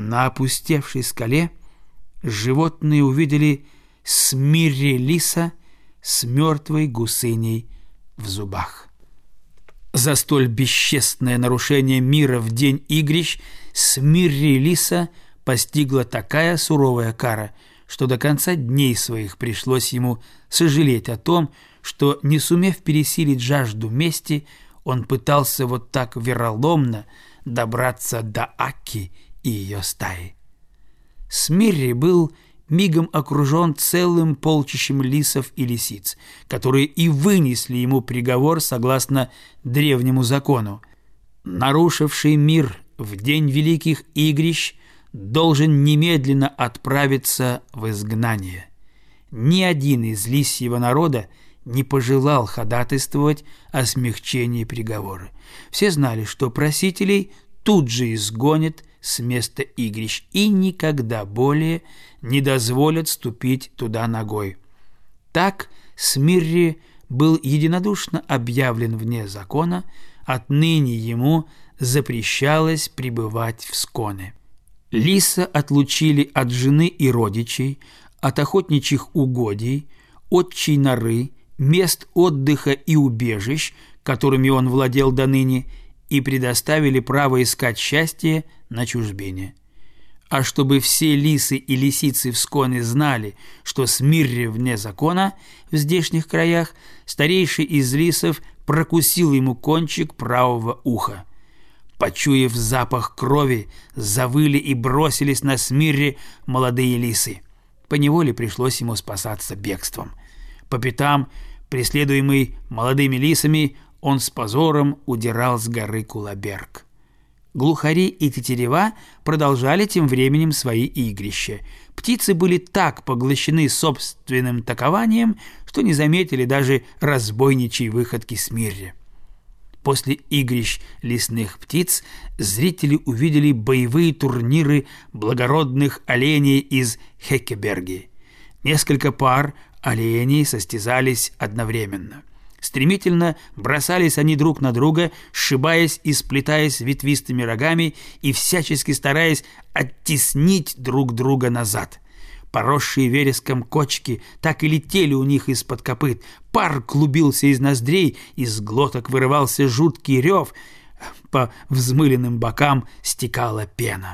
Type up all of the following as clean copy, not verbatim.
На опустевшей скале животные увидели Смирри-лиса с мертвой гусыней в зубах. За столь бесчестное нарушение мира в день игрищ Смирри-лиса постигла такая суровая кара, что до конца дней своих пришлось ему сожалеть о том, что, не сумев пересилить жажду мести, он пытался вот так вероломно добраться до Акки и ее стаи. Смирри был мигом окружен целым полчищем лисов и лисиц, которые и вынесли ему приговор согласно древнему закону. Нарушивший мир в день великих игрищ должен немедленно отправиться в изгнание. Ни один из лисьего народа не пожелал ходатайствовать о смягчении приговора. Все знали, что просителей тут же изгонят с места игрищ и никогда более не дозволят ступить туда ногой. Так Смирри был единодушно объявлен вне закона, отныне ему запрещалось пребывать в сконе. Лиса отлучили от жены и родичей, от охотничьих угодий, отчей норы, мест отдыха и убежищ, которыми он владел доныне, и предоставили право искать счастье на чужбине. А чтобы все лисы и лисицы в сконе знали, что Смирри вне закона в здешних краях, старейший из лисов прокусил ему кончик правого уха. Почуяв запах крови, завыли и бросились на Смирри молодые лисы. Поневоле пришлось ему спасаться бегством. По пятам, преследуемый молодыми лисами, он с позором удирал с горы Кулаберг. Глухари и тетерева продолжали тем временем свои игрища. Птицы были так поглощены собственным такованием, что не заметили даже разбойничьей выходки Смирри. После игрищ лесных птиц зрители увидели боевые турниры благородных оленей из Хеккеберги. Несколько пар оленей состязались одновременно. Стремительно бросались они друг на друга, сшибаясь и сплетаясь ветвистыми рогами и всячески стараясь оттеснить друг друга назад. Поросшие вереском кочки так и летели у них из-под копыт. Пар клубился из ноздрей, из глоток вырывался жуткий рев, по взмыленным бокам стекала пена.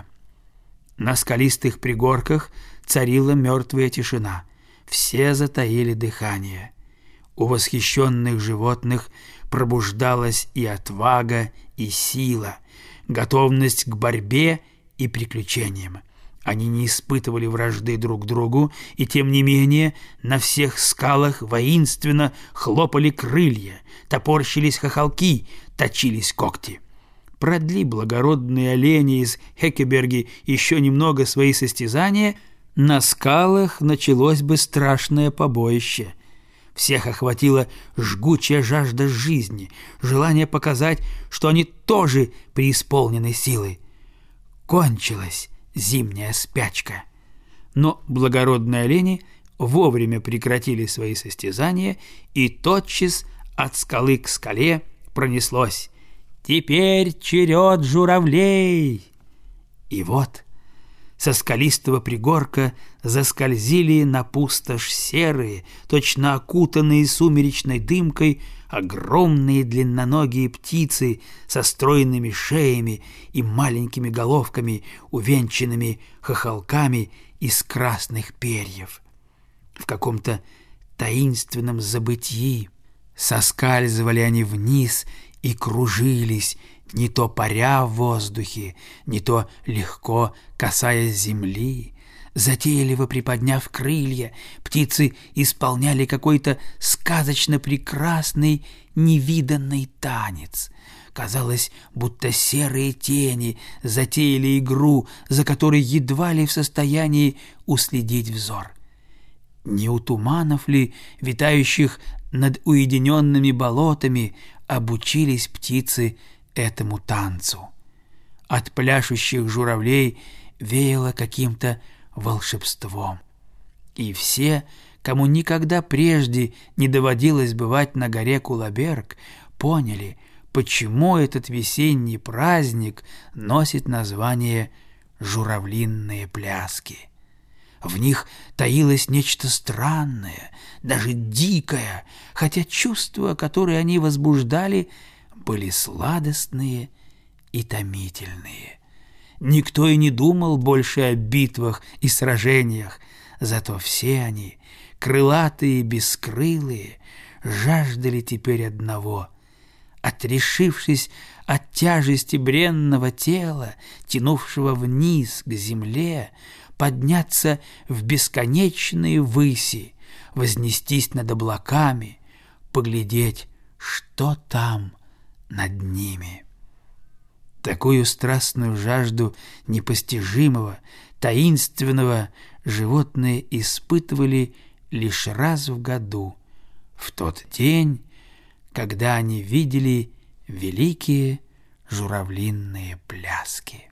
На скалистых пригорках царила мертвая тишина. Все затаили дыхание. У восхищенных животных пробуждалась и отвага, и сила, готовность к борьбе и приключениям. Они не испытывали вражды друг к другу, и тем не менее на всех скалах воинственно хлопали крылья, топорщились хохолки, точились когти. Продли благородные олени из Хеккеберги еще немного свои состязания, на скалах началось бы страшное побоище. Всех охватила жгучая жажда жизни, желание показать, что они тоже преисполнены силой. Кончилась зимняя спячка. Но благородные олени вовремя прекратили свои состязания, и тотчас от скалы к скале пронеслось: «Теперь черед журавлей!» И вот со скалистого пригорка заскользили на пустошь серые, точно окутанные сумеречной дымкой, огромные длинноногие птицы со стройными шеями и маленькими головками, увенчанными хохолками из красных перьев. В каком-то таинственном забытии соскальзывали они вниз и кружились, не то паря в воздухе, не то легко касаясь земли. Затейливо приподняв крылья, птицы исполняли какой-то сказочно прекрасный, невиданный танец. Казалось, будто серые тени затеяли игру, за которой едва ли в состоянии уследить взор. Не у туманов ли, витающих над уединенными болотами, обучились птицы этому танцу? От пляшущих журавлей веяло каким-то волшебством. И все, кому никогда прежде не доводилось бывать на горе Кулаберг, поняли, почему этот весенний праздник носит название журавлинные пляски. В них таилось нечто странное, даже дикое, хотя чувства, которые они возбуждали, были сладостные и томительные. Никто и не думал больше о битвах и сражениях, зато все они, крылатые и бескрылые, жаждали теперь одного — отрешившись от тяжести бренного тела, тянувшего вниз к земле, подняться в бесконечные выси, вознестись над облаками, поглядеть, что там над ними. Такую страстную жажду непостижимого, таинственного животные испытывали лишь раз в году, в тот день, когда они видели великие журавлинные пляски.